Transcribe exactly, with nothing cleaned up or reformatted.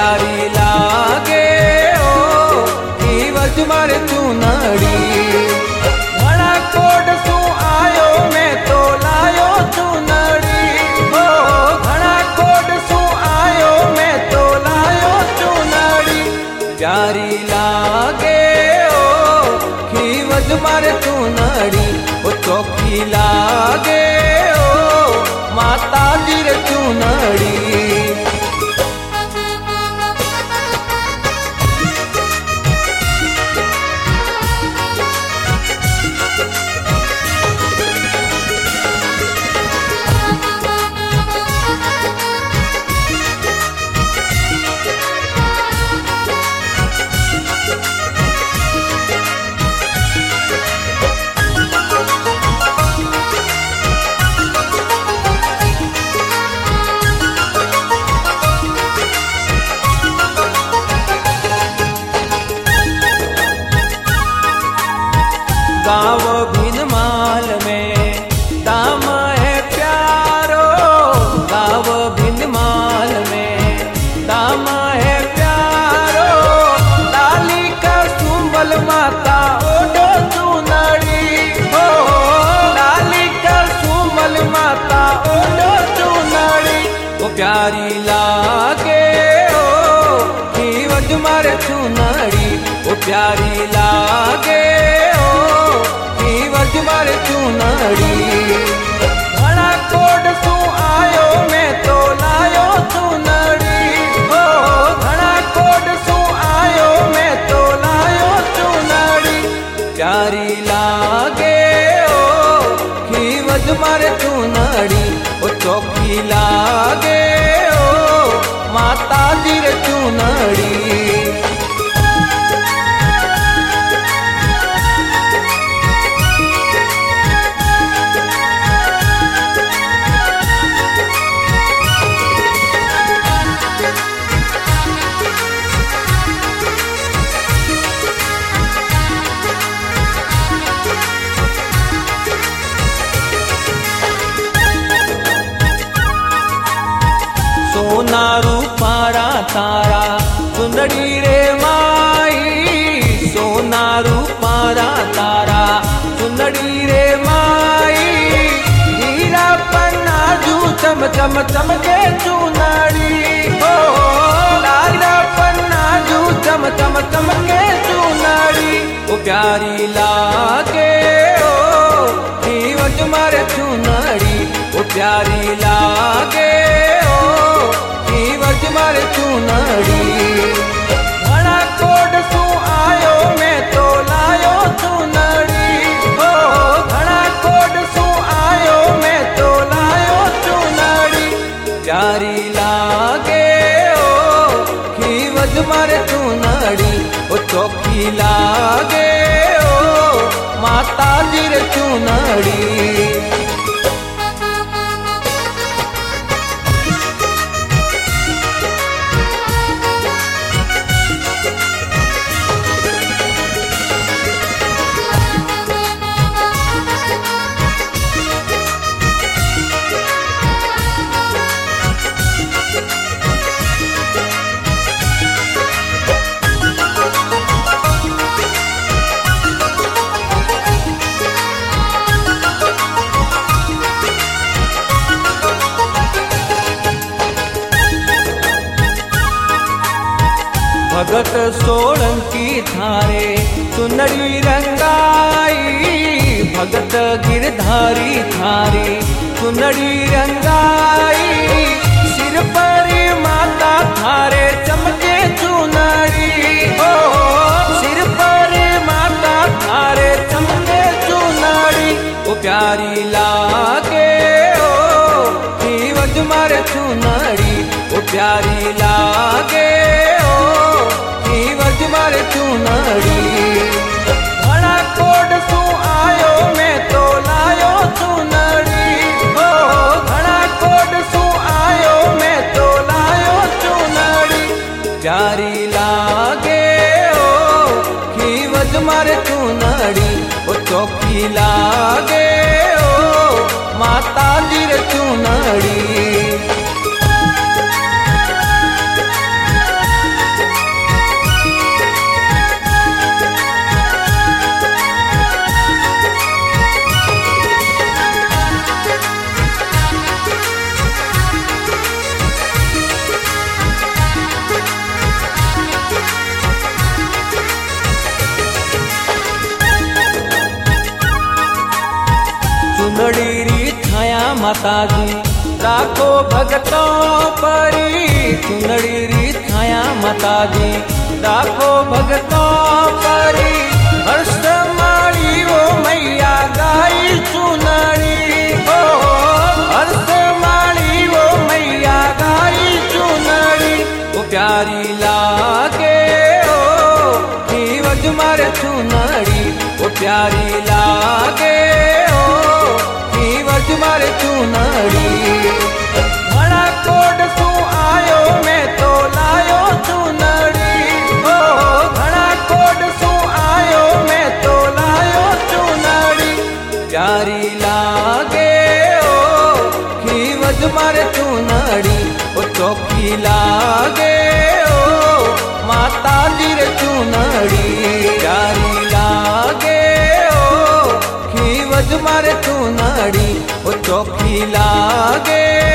प्यारी लागे ओ की वज मारे चूनड़ी। घड़ा कोड सू आयो मैं तो लायो चूनड़ी ओ घड़ा कोड सू आयो मैं तो लायो चूनड़ी। प्यारी लागे ओ की वज मारे चूनड़ी ओ चौकी लागे ओ माता जी रे चूनड़ी। गाँव भिनमाल में दाम है प्यारो, गाँव भिनमाल में दाम है प्यारो। लाली का सुंबल माता ओढ़ो चूनड़ी हो, लाली का सुंबल माता ओढ़ो चूनड़ी। वो प्यारी लागे ओ की वज मारे चूनड़ी, वो प्यारी लागे वज मारे चूनड़ी। घड़ा कोड सू आयो मैं तो लायो चूनड़ी हो, घड़ा कोड सू आयो मैं तो लायो चूनड़ी। प्यारी लागे ओ की वज मारे चूनड़ी ओ चौकी लागे ओ माता जी रे चूनड़ी। सोना रूपारा तारा चुंदड़ी रे माई, सोना रूपारा तारा चुंदड़ी रे माई। हीरा पन्ना जू चम चम चमके चुनड़ी हो, हीरा पन्ना जू चम चम चमके चुनड़ी। ओ प्यारी लागे ओ की वज मारे चुनड़ी, ओ प्यारी लागे वज मारे चूनड़ी। घड़ा कोड सू आयो मैं तो लायो चूनड़ी हो, घड़ा कोड सू आयो मैं तो लायो चूनड़ी। प्यारी लागे ओ की वज मारे चूनड़ी ओ चौकी लागे ओ माता जी रे चूनड़ी। भगत सोलंकी थारे चुनड़ी रंगाई, भगत गिरधारी थारे चुनड़ी रंगाई। सिर पर माता थारे चमके चुनड़ी हो, सिर पर माता थारे चमके चुनड़ी। ओ प्यारी लागे ओ की वज मारे चुनड़ी, ओ प्यारी लागे वज मारे चूनड़ी। घड़ा कोड सू आयो मैं तो लायो चूनड़ी हो, घड़ा कोड सू आयो मैं तो लायो चूनड़ी। प्यारी लागे ओ की वज मारे चूनड़ी ओ चौकी लागे ओ माता जी रे चूनड़ी। माता जी राखो भगतों परी चुनड़ी री छाया माता जी राखो भगतों परी हर्ष मारी वो मैया गाई चुनड़ी हो हर्ष मारी वो मैया गाई चुनड़ी वो प्यारी लागे ओ जीवज मारे चुनड़ी वो प्यारी लागे मारे चुनड़ी घड़ा कोड सू आयो मैं तो लायो चुनड़ी हो घड़ा कोड सू आयो मैं तो लायो चुनड़ी प्यारी लागे ओ खीवज मारे चुनड़ी ओ चौकी लागे ओ माता जी रे चुनड़ी प्यारी लागे ओ खीवज मारे चुनड़ी ओ चौकी लागे